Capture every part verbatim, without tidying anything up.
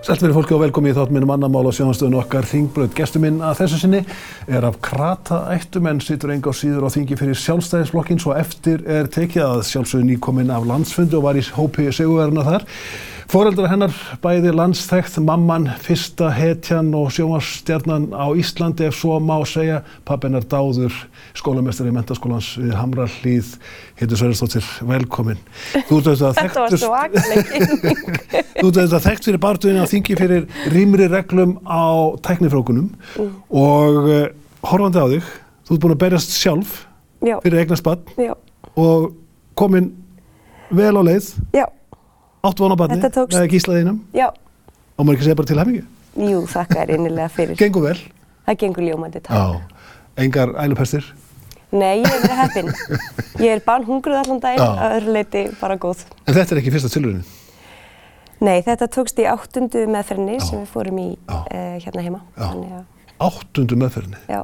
Sælt verið fólki og velkomin í þátt minn um annað mál á sjónvarpsstöðinni okkar Hringbraut. Gestur minn að þessu sinni er af krataættum en situr engu á síður á þingi fyrir Sjálfstæðisflokkinn, svo eftir er tekið að sjálfsögðu nýkominn af landsfundi og var í hópi sigurvegaranna þar. Foreldrar hennar bæði landsþekkt, mamman, fyrsta hetjan og sjónvarpsstjarnan á Íslandi ef svo má segja. Pabbi hennar dáður, skólameistari Menntaskólans við Hamrahlíð. Hildur Sverrisdóttir, velkomin. Þú ert auðvitað Þetta var svakaleg kynning. Þú ert auðvitað þekkt fyrir baráttunni á þingi fyrir rýmri reglum á tæknifrjóvgunum mm. og uh, horfandi á þig, þú ert búin að berjast sjálf Já. fyrir eignast barn Já. og komin vel á leið. Já. Áttu von á barni, með gíslaðinum. Já. Og maður ekki segja bara til hamingju. Jú, þakka þér innilega fyrir. Gengur vel. Það gengur ljómandi, takk. Já. Engar ælupestir? Nei, ég hef verið heppin. Ég er bánhungruð allan daginn, að öðru leyti bara góð. En þetta er ekki fyrsta tilraunin? Nei, þetta tókst í áttundu meðferðinni sem við fórum í uh, hérna heima. Já. Þannig, að... Áttundu meðferðinni? Já.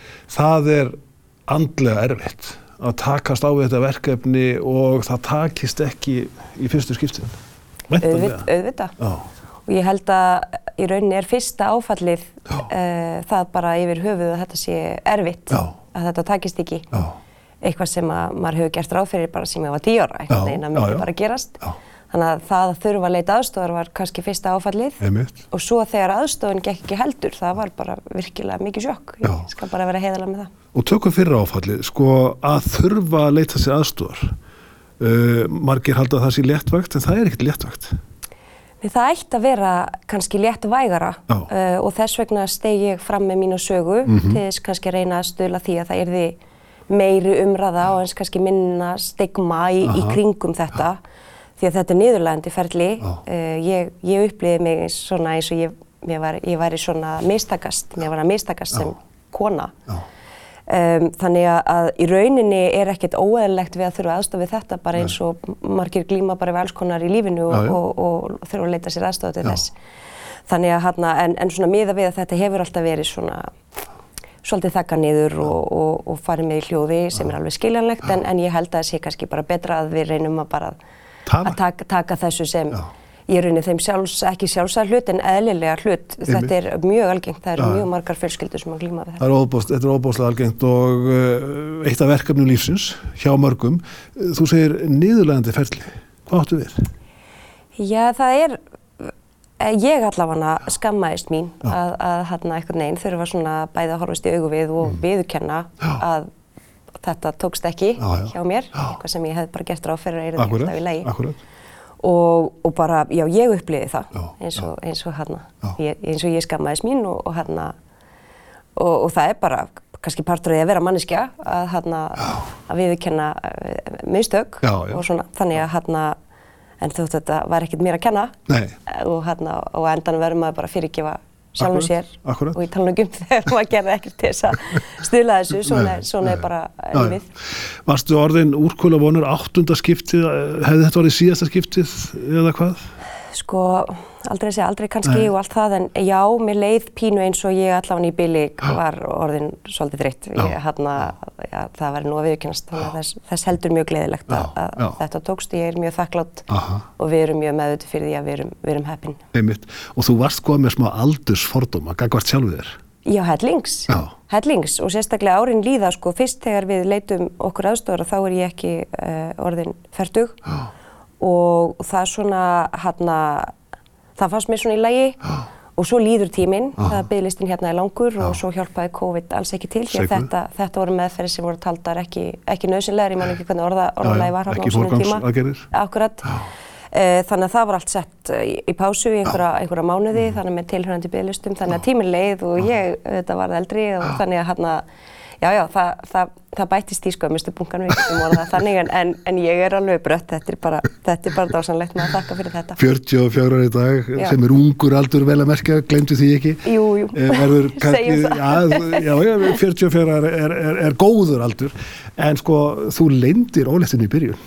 Það er andlega erfitt að takast á við þetta verkefni og það takist ekki í fyrstu skiptin. Auðvitað. Auðvitað. Og ég held að í rauninni er fyrsta áfallið uh, það bara yfir höfuð að þetta sé erfitt, Já. Að þetta takist ekki. Já. Eitthvað sem að maður hefur gert ráð fyrir bara sem ég var tíu ára, einhvern veginn að myndi bara gerast. Já. Þannig að það að þurfa að leita aðstoðar var kannski fyrsta áfallið. Einmitt. Og svo þegar aðstoðin gekk ekki heldur, það var bara virkilega mikið sjokk. Já. Ég skal bara vera heiðarleg með það. Og tökum fyrra áfallið, sko að þurfa að leita sér aðstoðar. Uh, margir halda að það sé léttvægt, en það er ekkert léttvægt. Nei, það ætti að vera kannski léttvægara uh, og þess vegna steig ég fram með mína sögu mm-hmm. til þess kannski að reyna að stuðla því að það yrði meiri umræða og eins kannski minna stigma í, í kringum þetta. Því að þetta er niðurlægjandi ferli. Uh, ég, ég upplifði mig svona eins og ég, ég, var, ég væri svona mistakast, mér var að mistakast sem kona. Um, þannig að í rauninni er ekkert óeðlilegt við að þurfa aðstoð við þetta bara eins og margir glíma bara við alls konar í lífinu og, og, og, og þurfa að leita sér aðstoð til Já. Þess. Þannig að hana, en, en svona miðað við að þetta hefur alltaf verið svona svolítið þagga niður og, og, og farið með í hljóði sem er alveg skiljanlegt en, en ég held að það sé kannski bara betra að við reynum að bara að taka, taka þessu sem Já. Í rauninni þeim sjálfs, ekki sjálfsæð hlut en eðlilega hlut. Einmitt. Þetta er mjög algengt, það eru mjög margar fjölskyldur sem að glíma við þetta. Það er óbóst, þetta er óbóðslega algengt og uh, eitt af verkefnum lífsins hjá mörgum. Þú segir niðurlægjandi ferli. Hvað áttu við? Já, það er, ég allavega skammaðist mín Já. að, að hérna einhvern veginn þurfa svona bæði að horfast í augu við og mm. viðurkenna að þetta tókst ekki Já, ja. Hjá mér, Já. Eitthvað sem ég hef bara gert ráð fyrir að yrði alltaf í lagi. Akkurat. Og, og bara, já, ég upplifði það já, eins og, eins og hérna, ég, eins og ég skammaðist mín og, og hérna, og, og það er bara kannski partur af því að vera manneskja að hérna, að viðurkenna mistök já, já. Og svona, þannig að hérna, en þótt þetta var ekkert mér að kenna Nei. Og hérna, og endanum verður maður bara fyrirgefa sjálfum sér akkurat. Og ég tala nú um þegar maður gerði ekkert til þess að stuðla þessu, svona, nei, svona nei. Er bara lífið. Varstu orðin úrkula vonur áttunda skiptið, hefði þetta orðið síðasta skiptið eða hvað? Sko, aldrei að segja aldrei kannski nei. Og allt það, en já, mér leið pínu eins og ég allavega í bili var orðin svolítið þreytt. Ég, hérna, já, það var nú að viðurkennast, þannig að þess, þess heldur mjög gleðilegt að, að þetta tókst. Ég er mjög þakklátt Aha. Og við erum mjög meðvituð fyrir því að við erum, við erum heppin. Einmitt. Og þú varst komið með smá aldursfordóma, gagnvart sjálfur þér? Já, hellings. Já. Hellings og sérstaklega árin líða, sko, fyrst þegar við leitum okkur aðstofar þá er ég ekki uh, orðin fertug. Já. Og það svona, hérna, það fannst mér svona í lagi og svo líður tíminn, það biðlistin hérna er langur Já. Og svo hjálpaði COVID alls ekki til því að þetta, þetta voru meðferðir sem voru taldar ekki, ekki nauðsynlegar, ég man ekki hvernig orða, orðalagi var hérna á svona tíma. Ekki forgangsaðgerðir. Akkurat. Þannig að það var allt sett í, í pásu í einhverja, einhverja mánuði, mm. þannig með tilhörandi biðlistum, þannig að tíminn leið og ég þetta varð eldri og þannig að hérna, já, já, það, það, það bættist í skömmustu bunkan við getum orðað þannig en, en, en ég er alveg brött, þetta er bara, þetta er bara dásamlegt með að þakka fyrir þetta. fjörutíu og fjögur ára í dag, já. Sem er ungur aldur vel að merkja, gleymdu því ekki? Jú, jú, Verður, segjum það. Já, já, já, fjörutíu og fjögur ára er, er, er, er góður aldur, en sko, þú leyndir óléttinu í byrjun.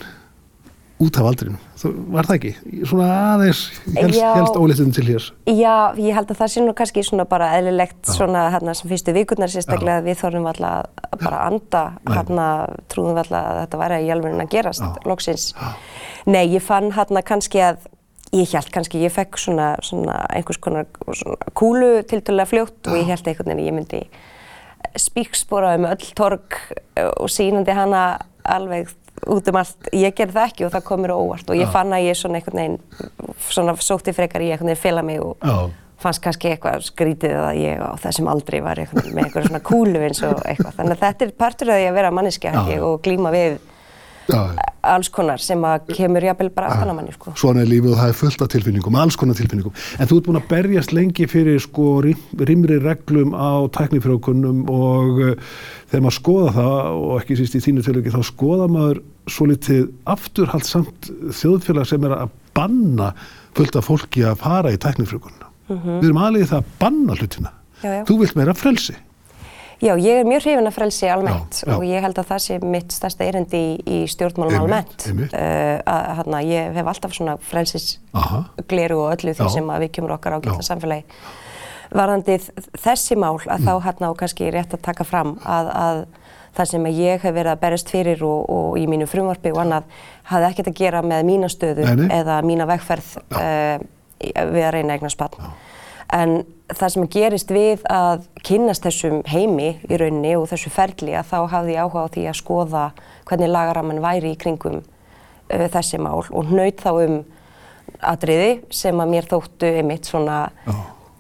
Út af aldrinum, var það ekki? Svona aðeins helst, helst óléttum til hér? Já, ég held að það sé nú kannski svona bara eðlilegt svona hérna sem fyrstu vikurnar sérstaklega að við þorðum alltaf að bara anda hérna trúðum alltaf að þetta væri í alvörinu að gerast Já. Loksins. Já. Nei, ég fann hérna kannski að Ég hélt kannski, ég fekk svona, svona einhvers konar svona kúlu tiltölulega fljótt og ég hélt einhvern veginn að ég myndi spíkspora um öll torg og sýnandi hana alveg út um allt. Ég gerði það ekki og það kom mér á óvart og ég fann að ég svona einhvern veginn svona sótti frekar í einhvern veginn fela mig og Já. Fannst kannski eitthvað skrítið að ég á þessum aldri var eitthvað með eitthvað svona kúlu eins og eitthvað. Þannig að þetta er partur af því að vera manneskja ekki og glíma við Já. Alls konar sem að kemur jafnvel bara aftan á manni sko. Svona er lífið og það er fullt af tilfinningum, alls konar tilfinningum. En þú ert búin að berjast lengi fyrir sko rýmri reglum á tæknifrjóvgunum og uh, þegar maður skoða það og ekki síst í þínu tilviki þá skoða maður svolítið afturhaldsamt þjóðfélag sem er að banna fullt af fólki að fara í tæknifrjóvgunum. Mm-hmm. Við erum alveg það að banna hlutina. Já, já. Þú vilt meira frelsi. Já, ég er mjög hrifin af frelsi almennt já, já. Og ég held að það sé mitt stærsta erindi í, í stjórnmálum almennt. Uh, að, hana, ég hef alltaf svona frelsisgleru og öllu því sem að við kemur okkar ágætla samfélagi. Varðandi þessi mál að mm. þá hérna og kannski rétt að taka fram að, að það sem ég hef verið að berjast fyrir og, og í mínu frumvarpi og annað hafði ekkert að gera með mína stöðu nei, nei. Eða mína vegferð uh, við að reyna að eignast barn. En það sem gerist við að kynnast þessum heimi í rauninni og þessu ferli að þá hafði ég áhuga á því að skoða hvernig lagaramman væri í kringum uh, þessi mál og hnaut þá um atriði sem að mér þóttu einmitt svona uh,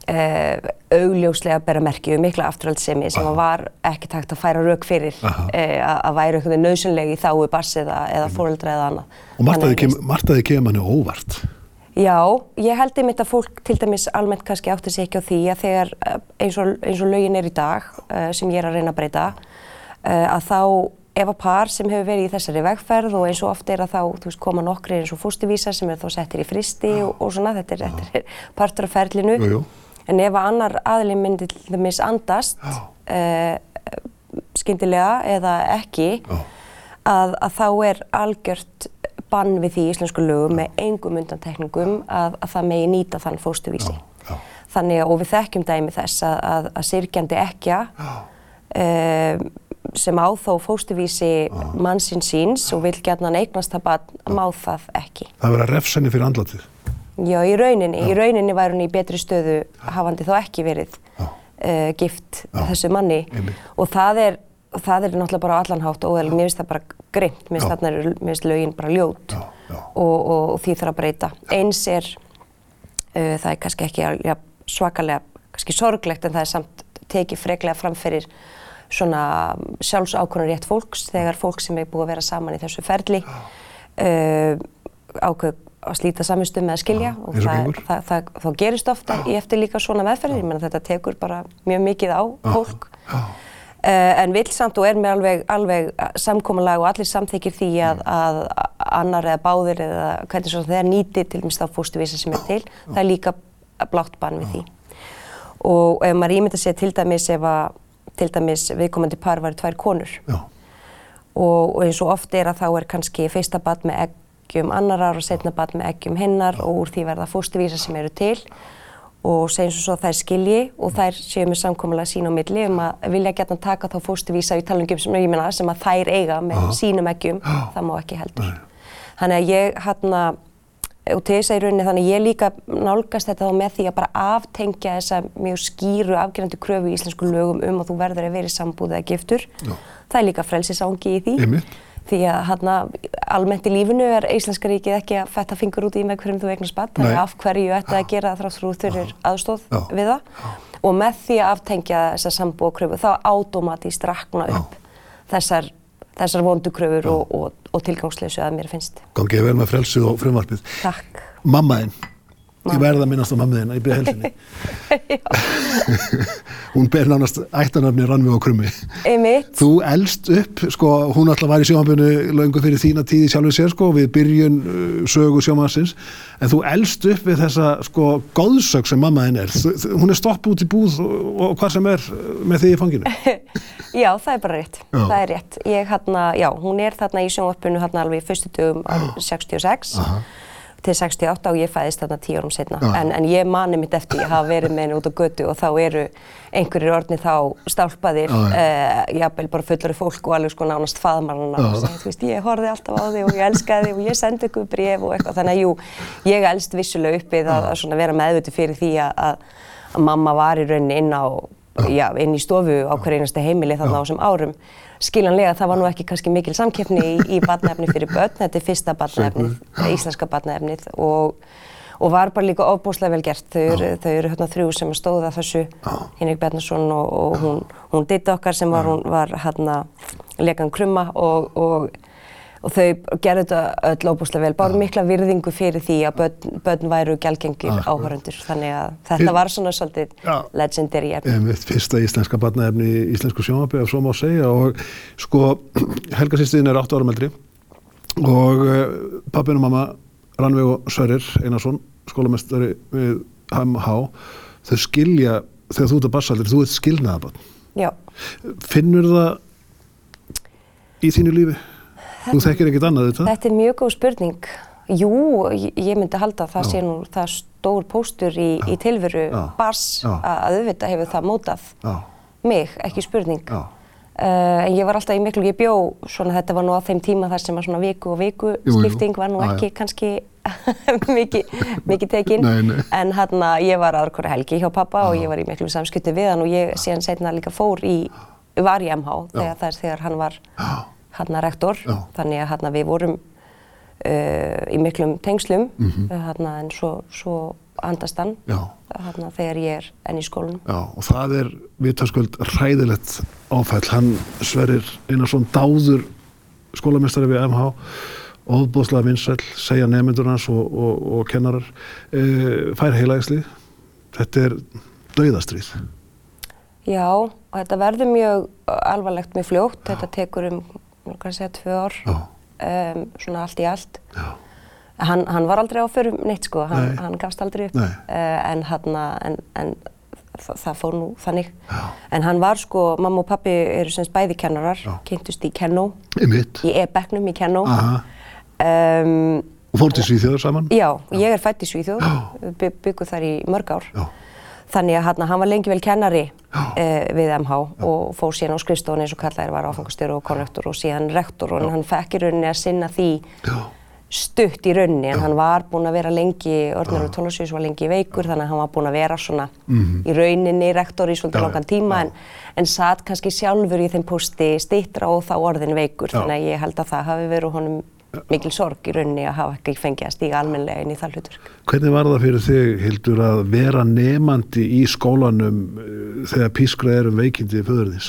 augljóslega bera merki um mikla afturhaldssemi sem að var ekki takt að færa rök fyrir uh, að, að væri eitthvað nauðsynleg í þágu barns eða, eða foreldra eða annað. Og margt að þið kemur manni óvart. Já, ég held einmitt að fólk til dæmis almennt kannski átti sig ekki á því að þegar eins og, eins og lögin er í dag uh, sem ég er að reyna að breyta uh, að þá ef að par sem hefur verið í þessari vegferð og eins og oft er að þá þú veist, koma nokkri eins og fósturvísar sem er þá settir í fristi og, og svona þetta er, þetta er partur af ferlinu jú, jú. En ef að annar aðili myndi til dæmis andast uh, skyndilega eða ekki að, að þá er algjört bann við því í íslensku lögum já. Með engum undantekningum að, að það megi nýta þann fósturvísi. Já, já. Þannig og við þekkjum dæmi þess að, að, að syrgjandi ekkja uh, sem á þó fósturvísi mannsins síns og vill gjarnan eignast það barn má það ekki. Það verður að refsa henni fyrir andlátið. Já, í rauninni. Já. Í rauninni væri hún í betri stöðu hafandi þó ekki verið uh, gift já. Þessu manni Einnig. Og það er Og það er náttúrulega bara á allan hátt og mér finnst það bara grimmt, mér finnst þarna er, mér finnst lögin bara ljót já, já. Og, og, og því þarf að breyta. Eins er, uh, það er kannski ekki ja, svakalega, kannski sorglegt en það er samt tekið freklega fram fyrir svona sjálfsákvörðunarrétt fólks þegar fólk sem er búið að vera saman í þessu ferli uh, ákveð að slíta samvistum með að skilja já, og það, það, það, það, það gerist ofta í eftir líka svona meðferðir, ég menna þetta tekur bara mjög mikið á fólk. Já, já. Uh, en vill samt og er með alveg, alveg samkomulag og allir samþykir því að, að annar eða báðir eða hvernig svo þeir nýti til dæmis þá fósturvísa sem er til, það er líka blátt bann við því. Og ef maður ímynda sér til dæmis ef að til dæmis viðkomandi par væri tvær konur og, og eins og oft er að þá er kannski fyrsta barn með eggjum annarar og seinna barn með eggjum hinnar og úr því verða fósturvísa sem eru til. Og segjum svo að þær skilji og þær séu með samkomulega sín á milli um að vilja gjarnan taka þá fósturvísa í talningum sem, ég meina, sem að þær eiga með Aha. Sínum eggjum, það má ekki heldur. Nei. Þannig að ég hérna, og til þess að í rauninni þannig ég líka nálgast þetta þá með því að bara aftengja þessa mjög skýru afgerandi kröfu í íslensku lögum um að þú verður að vera í sambúð eða giftur. Já. Það er líka frelsisangi í því. Einmitt. Því að hérna almennt í lífinu er Íslenska ríkið ekki að fetta fingur út í með hverjum þú eignast barn, þannig af hverju ætti að gera það þrátt fyrir þurfir aðstoð Já. Við það. Já. Og með því að aftengja þessa sambúðarkröfu þá átómatískt rakna upp þessar, þessar vondu kröfur og, og, og tilgangsleysu að mér finnst. Gangið vel með frelsið og frumvarpið. Takk. Mamma þín. Ég verð að minnast á mamma þína, ég byrja helsinni. Hún ber nánast ættarnafni Rannveig og Krummi. Einmitt. Þú elst upp, sko, hún alltaf var í sjónvarpinu löngu fyrir þína tíð í sjálfu sér, sko, við byrjun uh, sögu sjónvarpsins, en þú elst upp við þessa, sko, goðsögn sem mamma þín er. Hún er stopp út í búð og, og hvað sem er með því í fanginu. Já, það er bara rétt. Já. Það er rétt. Ég, hérna, já, hún er þarna í sjónvarpinu hérna alveg í fyrstu dögum árið sextíu og sex. Aha. til sextíu og átta og ég fæðist þarna tíu árum seinna. En, en ég mani mitt eftir ég hafa verið með henni út á götu og þá eru einhverjir orðnir þá stálpaðir, uh, jafnvel bara fullari fólk og alveg sko nánast faðmar hana og segja, þú veist, ég horfði alltaf á þig og ég elskaði þig og ég sendi ykkur bréf og eitthvað. Þannig að jú, ég elst vissulega uppið að, að svona vera meðvituð fyrir því að, að, að mamma var í rauninni inn á, já, inn í stofu á hverju einasta heimili þarna á þessum árum. Skiljanlega, það var nú ekki kannski mikil samkeppni í, í barnaefni fyrir börn, þetta er fyrsta barnaefnið, íslenska barnaefnið og, og var bara líka ofboðslega vel gert. Þau eru, þau eru hérna þrjú sem stóða þessu, Hinrik Bjarnason og, og hún, hún Didda okkar sem var, hún var hérna lekan krumma og, og, og þau gerðu þetta öll ofboðslega vel, báru mikla virðingu fyrir því að börn, börn væru gjaldgengir áhorfendur, þannig að þetta var svona svolítið legendary efni. Einmitt, fyrsta íslenska barnaefni í íslensku sjónvarpi, ef svo má segja, og sko Helga systir þín er átta árum eldri og uh, pabbinn og mamma Rannveig og Sverrir Einarsson, skólameistari við M H, þau skilja þegar þú ert að barnsaldri, þú ert skilnaðarbarn. Já. Finnur það í þínu lífi? Þú þekkir ekkert annað þetta? Þetta er mjög góð spurning. Jú, ég myndi halda að það sé nú það stór póstur í, í tilveru barns að auðvitað hefur það mótað Já. Mig, ekki spurning. Uh, en ég var alltaf í miklu, ég bjó svona, þetta var nú á þeim tíma þar sem að svona viku og viku jú, skipting var nú ekki Já. Kannski mikið mikið tekin. Nei, nei. En hérna ég var aðra hverja helgi hjá pappa Já. Og ég var í miklu samskipti við hann og ég síðan seinna líka fór í, var í M H þegar, þar, þegar hann var Já. Hérna rektor, Já. Þannig að hérna við vorum uh, í miklum tengslum, mm-hmm. hérna en svo, svo andast hann hérna þegar ég er enn í skólanum. Já, og það er vitaskuld hræðilegt áfæll. Hann Sverrir Einarsson dáður skólameistari við M H, ofboðslega vinsæll, segja nemendur hans og, og, og kennarar, uh, fær heilaæxli. Þetta er dauðastríð. Já, og þetta verður mjög alvarlegt mjög fljótt, Já. Þetta tekur um kannski segja tvö ár, um, svona allt í allt. Hann, hann var aldrei á förum neitt sko, hann, hann gafst aldrei upp, uh, en, hana, en, en það, það fór nú þannig. Já. En hann var sko, mamma og pappi eru semst bæði kennarar, kynntust í kennó, í e-bekknum í kennó. Um, og fór til Svíþjóðar saman? Já, ég er fædd í Svíþjóð, by, bygguð þar í mörg ár. Já. Þannig að hann, hann var lengi vel kennari eh, við M H Já. Og fór síðan á skrifstofun eins og kallaðir var áfangastjóri og konrektor og síðan rektor og hann fekk í rauninni að sinna því Já. Stutt í rauninni en Já. Hann var búinn að vera lengi, Örnur Thorlacius var lengi veikur þannig að hann var búinn að vera svona mm-hmm. í rauninni rektor í svolítið langan tíma en, en satt kannski sjálfur í þeim pósti styttra og þá orðin veikur Já. Þannig að ég held að það hafi verið honum mikil sorg í rauninni að hafa ekki fengið að stíga almennilega inn í það hlutverk. Hvernig var það fyrir þig, Hildur, að vera nemandi í skólanum þegar pískrað er um veikindi föður þíns?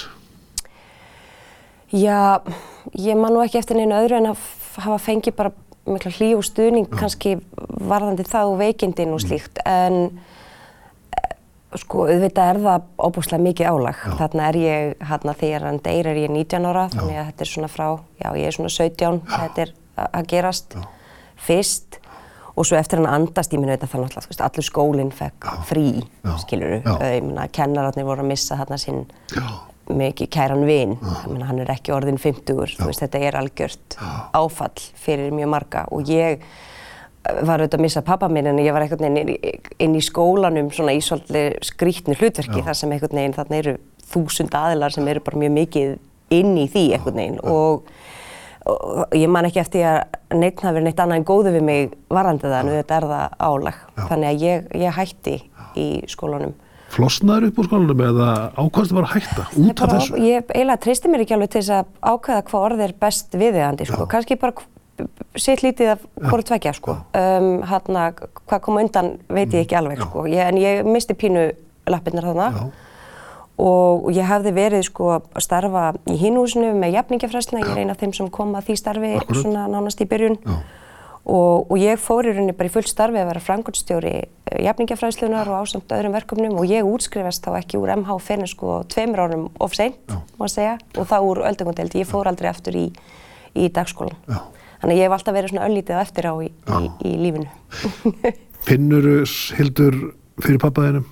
Já, ég man nú ekki eftir neinu öðru en að hafa fengið bara mikla hlýju og stuðning Já. Kannski varðandi það og veikindin og slíkt en sko auðvitað er það óbúslega mikið álag. Já. Þarna er ég, hérna þegar hann deyr er ég nítján ára, Já. Þannig að þetta er svona frá, já ég er svona sautján, Já. Þetta er að gerast Já. Fyrst og svo eftir hann andast, ég minna þetta þannig alltaf, þú veist, allur skólinn fekk Já. Frí, Já. Skilurðu, ég minna kennararnir voru að missa þarna sinn Já. Mikið kæran vin, ég minna hann er ekki orðinn fimmtugur, þú veist, þetta er algjört Já. Áfall fyrir mjög marga og ég var auðvitað að missa pappa minn en ég var einhvern veginn inn í skólanum svona í svolítið skrýtnu hlutverki Já. Þar sem einhvern veginn þarna eru þúsund aðilar sem eru bara mjög mikið inn í því einhvern veginn og, og ég man ekki eftir að neitt hafi verið neitt annað en góðu við mig varðandi það en auðvitað er það álag. Já. Þannig að ég, ég hætti í skólanum. Flosnaður upp úr skólanum eða ákvaðstu bara að hætta út af þessu? Ég eiginlega treysti mér ekki alveg til þess að ákveða hvað orð er best viðeigandi sko. Kannski bara sitt lítið af hvoru tveggja sko. Um, hérna, hvað kom undan veit ég ekki alveg sko. Ég, en ég misti pínu lappirnar þarna Já. Og ég hafði verið sko að starfa í hinhúsinu með jafningjafræðsluna, ég er ein af þeim sem kom að því starfi Akkurat. Svona nánast í byrjun og, og ég fór í rauninni bara í fullt starfi að vera framkvæmdastjóri jafningjafræðslunar og ásamt öðrum verkefnum og ég útskrifast þá ekki úr M H fyrr en sko tveimur árum of seint, má segja, og þá úr öldungadeildi, ég fór aldrei aftur í, í dagskólan. Já. Þannig að ég hef alltaf verið svona öllítið eftir á í, í, í lífinu. Finnurðu, Hildur, fyrir pabba þínum?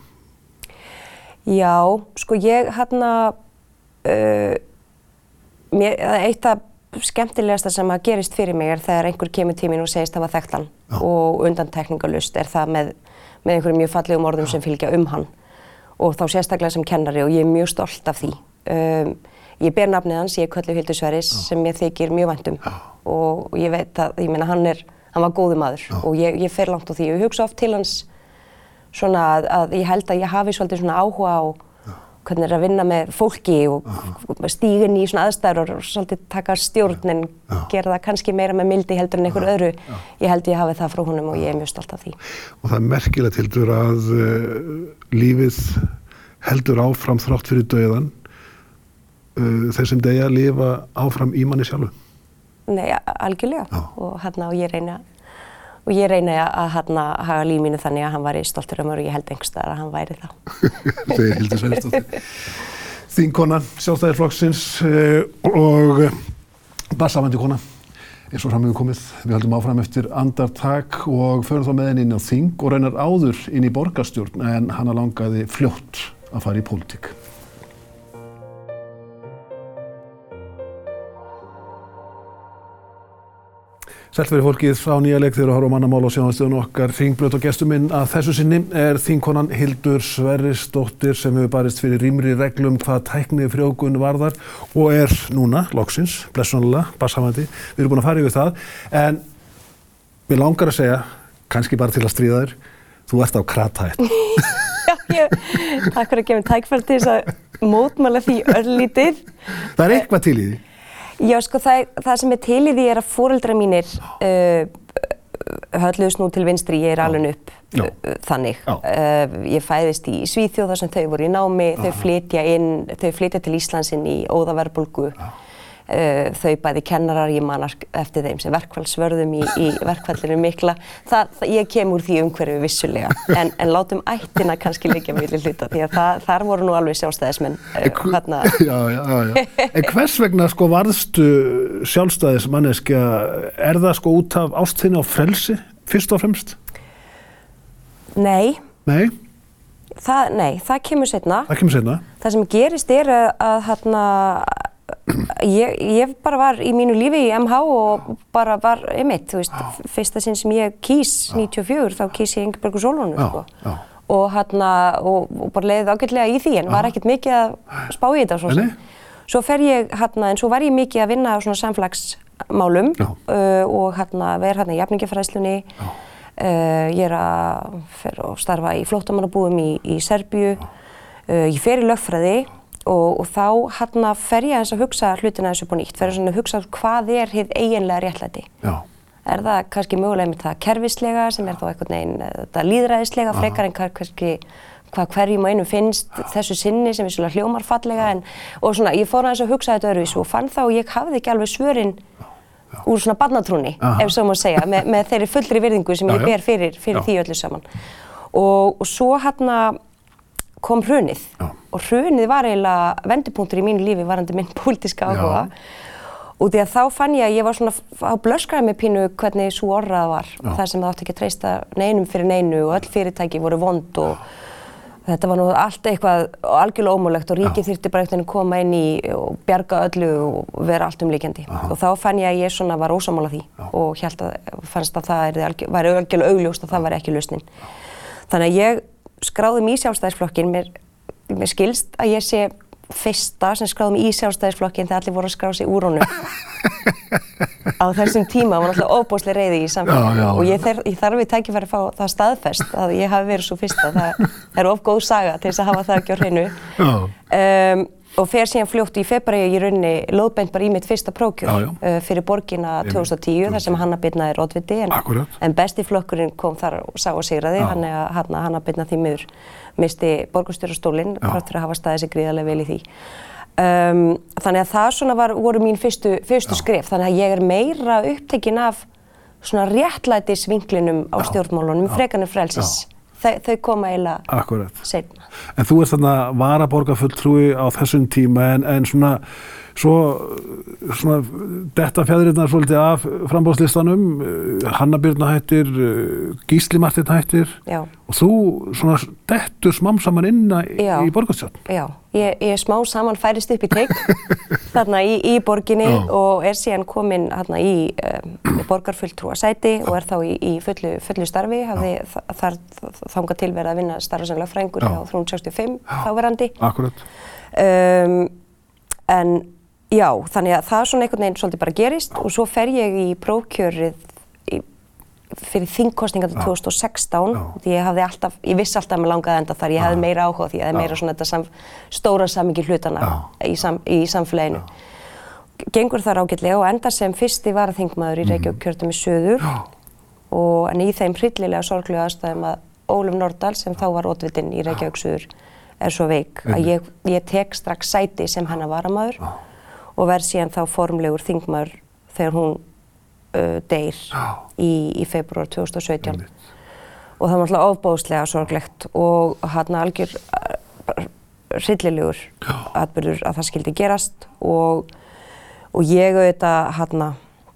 Já, sko ég hérna, uh, mér, eitt af skemmtilegasta sem að gerist fyrir mig er þegar einhver kemur til mín og segist hafa þekkt hann Já. Og undantekningalust er það með, með einhverjum mjög fallegum orðum Já. Sem fylgja um hann og þá sérstaklega sem kennari og ég er mjög stolt af því. Um, ég ber nafnið hans, ég er kölluð Hildur Sverris Já. Sem ég þykir mjög vænt um og ég veit að, ég meina hann er, hann var góður maður Já. Og ég, ég fer langt á því og ég hugsa oft til hans svona að, að ég held að ég hafi svolítið svona áhuga á hvernig er að vinna með fólki og uh-huh. stíga inn í svona aðstæður og svolítið taka stjórn en uh-huh. gera það kannski meira með mildi heldur en einhver uh-huh. öðru. Uh-huh. Ég held ég hafi það frá honum og ég er mjög stolt af því. Og það er merkilegt Hildur að uh, lífið heldur áfram þrátt fyrir dauðan. Uh, þeir sem deyja lifa áfram í manni sjálfu. Nei, algjörlega uh-huh. og hérna og ég reyna Og ég reyni að hérna haga líf mínu þannig að hann væri stoltur um mér og ég held einhvers staðar að hann væri það. Segir Hildur Sverrisdóttir. Þingkona Sjálfstæðisflokksins og barnshafandi kona. Eins og fram hefur komið. Við höldum áfram eftir andartak og förum þá með henni inn á þing og raunar áður inn í borgarstjórn en hana langaði fljótt að fara í pólitík. Sælt verið fólkið á nýja leik þegar að horfa á mannamál og sjónvarpsstöðinni okkar Hringbraut og gestur minn að þessu sinni er þingkonan Hildur Sverrisdóttir sem hefur barist fyrir rýmri reglum hvað tækni frjóvgun varðar og er núna, loksins, blessunarlega, barnshafandi. Við erum búin að fara yfir það en mér langar að segja, kannski bara til að stríða þér, þú ert á kratahætt. Já, ég, takk fyrir að gefa mér tækifæri til þess að mótmæla því örlítið. Það er eitthvað til í því. Já, sko, það, það sem er til í því er að foreldrar mínir uh, hölluðust nú til vinstri, ég er alveg upp uh, þannig. Uh, ég fæðist í Svíþjóð þar sem þau voru í námi, Já. Þau flytja inn, þau flytja til Íslands inn í óðaverðbólgu. Uh, þau bæði kennarar, ég man eftir þeim sem verkfallsvörðum í, í verkfallinu mikla. Það, það, ég kem úr því umhverfi vissulega, en, en látum ættina kannski liggja milli hluta, því að það, þar voru nú alveg sjálfstæðismenn. Uh, hana... Já, já, já. En hvers vegna sko varðstu sjálfstæðismanneskja, er það sko út af ástþinni á frelsi, fyrst og fremst? Nei. Nei? Það, nei, það kemur seinna. Það kemur seinna. Það sem gerist er að, að hérna, Ég, ég bara var í mínu lífi í M H og bara var einmitt, þú veist, já. Fyrsta sinn sem ég kýs níutíu og fjögur, þá kýs ég Ingibjörgu Sólrúnu, sko. Já. Og hérna, og, og bara leiði ágætlega í því, en já. Var ekkert mikið að spá í þetta, svo sem. Svo fer ég, hérna, en svo var ég mikið að vinna á svona samfélagsmálum uh, og hérna, ver hérna í jafningjafræðslunni. Uh, ég er að fer og starfa í flóttamannabúðum í, í Serbíu. Uh, ég fer í lögfræði. Og, og þá hérna fer ég eins að hugsa hlutina þessu upp á nýtt, fer ég svona að hugsa hvað er hið eiginlega réttlæti. Já. Er það kannski mögulega með það kerfislega sem er þá einhvern veginn þetta lýðræðislega frekar en kannski hvað hverjum og einum finnst Já. Þessu sinni sem er svona hljómar fallega en og svona ég fór aðeins að hugsa þetta öðruvísu og fann þá og ég hafði ekki alveg svörin Já. Úr svona barnatrúnni, ef svo má segja, með, með þeirri fullri virðingu sem Já, ég ber fyrir, fyrir því öllu saman. Og, og svo hérna kom hrunið Já. Og hrunið var eiginlega vendipunktur í mínu lífi varandi minn pólitíska áhuga og því að þá fann ég að ég var svona á blöskraði með pínu hvernig sú orðrað var Já. Það sem það átti ekki að treysta neinum fyrir neinu og öll fyrirtæki voru vond og Já. Þetta var nú allt eitthvað algjörlega ómögulegt og ríkið þyrfti bara einhvern veginn að koma inn í og bjarga öllu og vera allt umlíkjandi og þá fann ég að ég svona var ósammála því Já. Og hélt að fannst að það er var algjörlega augljóst að það var ekki lausnin. Þannig að ég skráði mig í Sjálfstæðisflokkinn, mér, mér skilst að ég sé fyrsta sem skráði mig í Sjálfstæðisflokkinn þegar allir voru að skrá sig úr honum. Á þessum tíma var náttúrulega óbóðsleg reiði í samfélaginu og ég, þar, ég þarf við tækifæri að fá það staðfest að ég hafi verið svo fyrsta. Það, það er of góð saga til þess að hafa það ekki á hreinu. Um, og fer síðan fljótt í febrúar í rauninni lóðbeint bara í mitt fyrsta prófkjör uh, fyrir borgina tvö þúsund og tíu þar sem Hanna Birna er oddviti en, en besti flokkurinn kom þar og sá og sigraði þannig að Hanna, Hanna Birna því miður misti borgarstjórastólinn þrátt fyrir að hafa staðið sig gríðarlega vel í því. Um, þannig að það svona var, voru mín fyrstu, fyrstu skref þannig að ég er meira upptekin af svona réttlætisvinklinum á stjórnmálunum frekar en frelsis. Þau, þau koma eiginlega seinna. En þú ert þarna varaborgarfulltrúi á þessum tíma en, en svona svo svona detta fjæðrirnar svolítið af framboðslistanum, Hanna Birna hættir, Gísli Marteinn hættir Já. og þú svona dettur smám saman inn í, í borgarstjórn. Já, ég, ég smá saman færist upp í teik þarna í, í borginni Já. Og er síðan komin þarna í um, borgarfulltrúa sæti og er þá í, í fullu, fullu starfi, hafði þar þangað til verið að vinna starfa sem lögfræðingur hjá þrjú hundruð sextíu og fimm þáverandi. Akkurat. Um, en já, þannig að það svona einhvern veginn svolítið bara gerist og svo fer ég í prófkjörið í, fyrir þingkosningar tvö þúsund og sextán. Ég hafði alltaf, ég vissi alltaf að mér langaði enda þar, ég hefði meira áhuga því, ég hefði meira svona þetta sam, stóra samhengi hlutana í, sam, í samfélaginu. Já. Gengur þar ágætlega og endar sem fyrsti varaþingmaður í Reykjavíkurkjördæmi suður og en í þeim hryllilega sorglegu aðstæðum að Ólöf Nordal sem þá var oddvitinn í Reykjavík suður er svo veik að ég, ég tek strax sæti sem hennar varamaður og verð síðan þá formlegur þingmaður þegar hún uh, deyr í, í febrúar tvö þúsund og sautján. Og það var náttúrulega ofboðslega sorglegt og hann algjör uh, hryllilegur atburður að það skildi gerast og, og ég auðvitað hann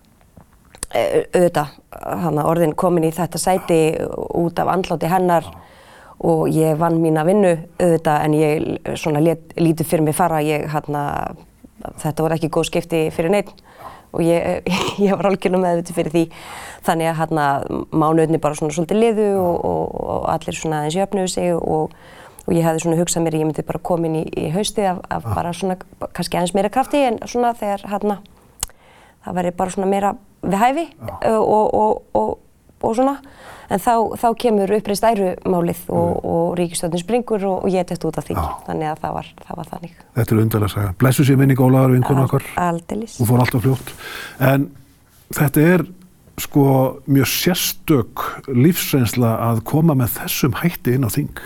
auðvitað hann orðin komin í þetta sæti út af andláti hennar og ég vann mína vinnu auðvitað en ég svona lét, lítið fyrir mig fara, ég hann þetta voru ekki góð skipti fyrir neinn og ég, ég var algjörlega meðvituð fyrir því þannig að hann mánuðinni bara svona svolítið liðu og, og, og allir svona aðeins jöfnuðu sig og, og ég hefði svona hugsað mér ég myndi bara komin í, í haustið af, af bara svona kannski aðeins meira krafti en svona þegar hann það væri bara svona meira við hæfi og, og, og, og svona en þá, þá kemur uppreist ærumálið og, og ríkisstjórnin springur og, og ég dett út af þingi þannig að það var, það var þannig. Þetta er undarlega að segja. Blessu sé minning Ólafar vinkonu okkar. Aldeilis. Hún fór alltaf fljótt. En þetta er sko mjög sérstök lífsreynsla að koma með þessum hætti inn á þing.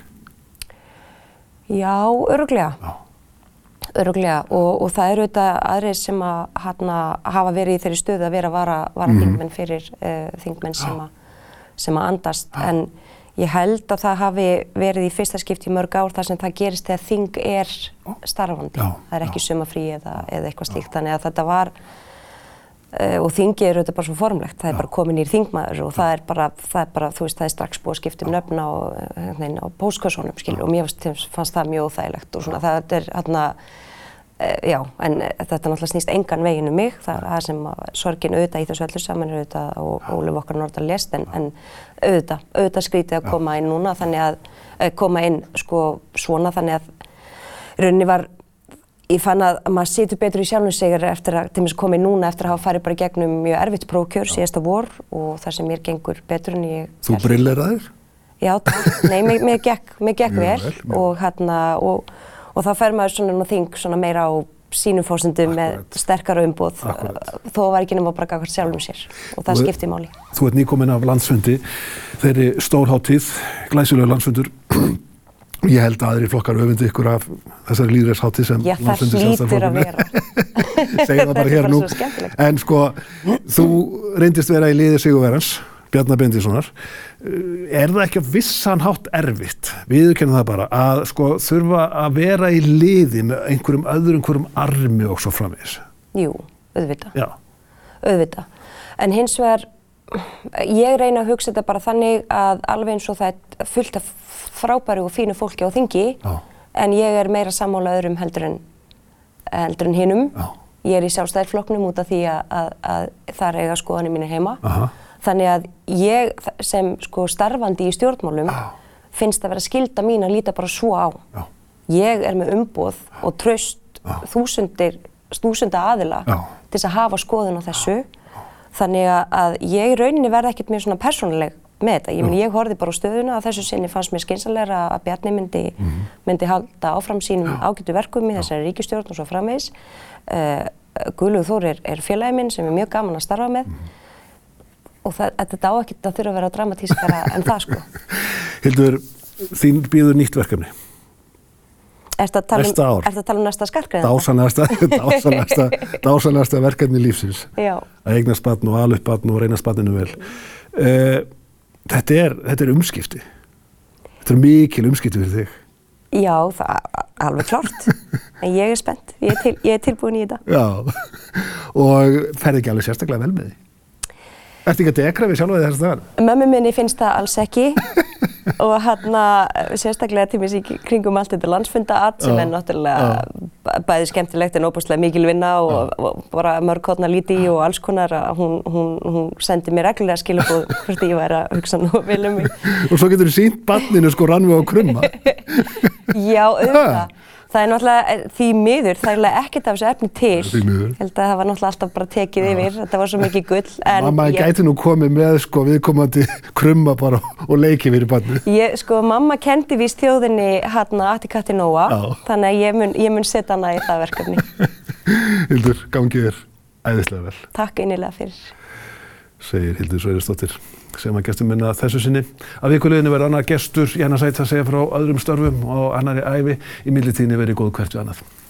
Já, örugglega. Já. Örugglega og, og það eru auðvitað aðrir sem að hana, hafa verið í þeirri stöðu að vera vara, vara mm-hmm. þingmenn fyrir uh, þingmenn sem að, sem að andast. Já. En ég held að það hafi verið í fyrsta skipti í mörg ár þar sem það gerist þegar þing er starfandi. Já. Það er ekki sumarfrí eða, eða eitthvað slíkt. Þannig að þetta var, uh, og þingi er auðvitað bara svo formlegt. Það er Já. Bara komin nýr þingmaður og það er bara, það er bara, þú veist, það er strax búið að skipta um nöfn á, á póstkössunum, skilur, og mér fannst, fannst það mjög óþægilegt og svona, það er hérna, já, en þetta náttúrulega snýst engan veginn um mig, það er það sem sorgin auðvitað í þessu öllu saman er auðvitað og Ólöf okkar Nordal lést, en, en auðvitað, auðvitað skrítið að koma inn núna, þannig að, koma inn sko svona, þannig að rauninni var, ég fann að maður situr betur í sjálfum sig eftir að, til þess að koma inn núna eftir að hafa farið bara gegnum mjög erfitt prófkjör síðasta vor og það sem mér gengur betur en ég... Þú brilleraðir? Já, takk, nei, mér, mér gekk, mér gekk vel, vel og hérna, og Og þá fer maður svona þing svona meira á sínum fórsendum með sterkara umboð þó var ekki nema bara gagnvart sjálfum sér og það skiptir máli. Þú ert nýkomin af landsfundi, þeirri stórhátíð, glæsilegur landsfundur. Ég held að aðrir flokkar öfundi ykkur af þessari lýðræðishátíð sem Já, landsfundi Sjálfstæðisflokksins. Já, það hlýtur að vera. Segja það bara hér nú. En sko, þú reyndist vera í liði sigurverans, Bjarna Benediktssonar. Er það ekki á vissan hátt erfitt, viðurkennum það bara, að sko þurfa að vera í liði með einhverjum öðrum, einhverjum armi og svo framvegis? Jú, auðvitað. Já. Auðvitað. En hins vegar, ég reyna að hugsa þetta bara þannig að alveg eins og það er fullt af frábæru og fínu fólki á þingi, Já. En ég er meira sammála öðrum heldur en, heldur en hinum. Já. Ég er í Sjálfstæðisflokknum út af því að, að, að þar eiga skoðanir mínu heima. Aha. Þannig að ég sem sko starfandi í stjórnmálum ah. finnst að vera skylda mín að líta bara svo á. Já. Ég er með umboð og traust ah. þúsundir, þúsunda aðila Já. Til þess að hafa skoðun á þessu. Þannig að ég í rauninni verði ekkert mjög svona persónuleg með þetta. Ég, meni, ég horfði bara á stöðuna að þessu sinni fannst mér skynsamlegra að Bjarni myndi, mm. myndi halda áfram sínum ágætu verkum í þessari ríkisstjórn og svo framvegis. Uh, Guðlaugur Þór er, er félagi minn sem er mjög gaman að starfa með. Mm. Og það, þetta á ekkert að þurfa að vera dramatískara en það sko. Hildur, þín býður nýtt verkefni. Ertu að tala um, ertu að tala um næsta skarkgreiða? Dásanlegasta, dásanlegasta, dásanlegasta verkefni lífsins. Já. Að eignast barn og ala upp barn og reynast barninu vel. Uh, þetta er, þetta er umskipti. Þetta er mikil umskipti fyrir þig. Já, það er alveg klárt. En ég er spennt. Ég er, til, ég er tilbúin í þetta. Já, og ferði ekki alveg sérstaklega vel með því? Ertu ekki að dekra við sjálfa því þess að það er? Mömmu minni finnst það alls ekki og hérna sérstaklega tímis í kringum allt þetta landsfundaat sem er náttúrulega bæði skemmtilegt en óbúslega mikil vinna og, og bara mörg hotna líti og alls konar að hún, hún, hún sendi mér reglulega skilaboð hvort ég væri að hugsa nú vel um mig. Og svo getur þú sýnt barninu sko Rannveig og krumma. Já, auðvitað. Það er náttúrulega því miður, það er eiginlega ekkert af þessu efni til. Því miður. Ég held að það var náttúrulega alltaf bara tekið yfir, þetta var svo mikið gull. En mamma ég, gæti nú komið með sko viðkomandi krumma bara og leikið fyrir barnið. Ég, sko, mamma kendi víst þjóðinni hérna Atti Katti Nóa, þannig að ég mun, ég mun setja hana í það verkefni. Hildur, gangið þér æðislega vel. Takk innilega fyrir. Segir Hildur Sverrisdóttir, sem að gestur minna þessu sinni. Að vikuleiðinni verður annar gestur í annað sæti að segja frá öðrum störfum og annarri ævi. Í millitíðinni verið góð hvert við annað.